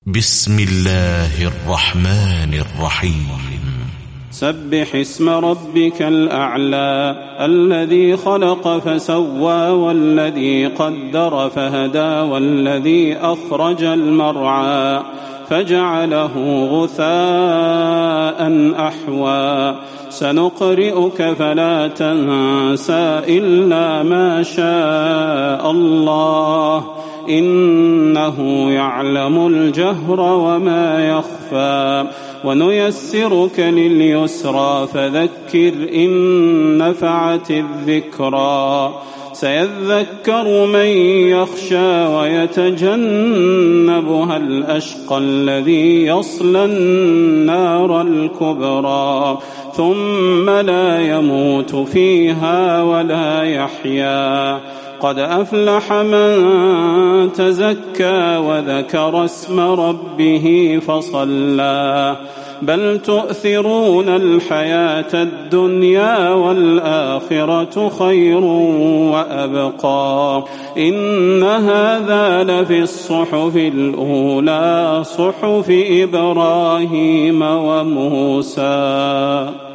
بسم الله الرحمن الرحيم سبح اسم ربك الأعلى الذي خلق فسوى والذي قدر فهدى والذي أخرج المرعى فجعله غثاء أحوى سنقرئك فلا تنسى إلا ما شاء الله إنه يعلم الجهر وما يخفى ونيسرك لليسرى فذكر إن نفعت الذكرى سيذكر من يخشى ويتجنبها الأشقى الذي يصلى النار الكبرى ثم لا يموت فيها ولا يحيا قد أفلح من تزكى وذكر اسم ربه فصلى بل تؤثرون الحياة الدنيا والآخرة خير وأبقى إن هذا لفي الصحف الأولى صحف إبراهيم وموسى.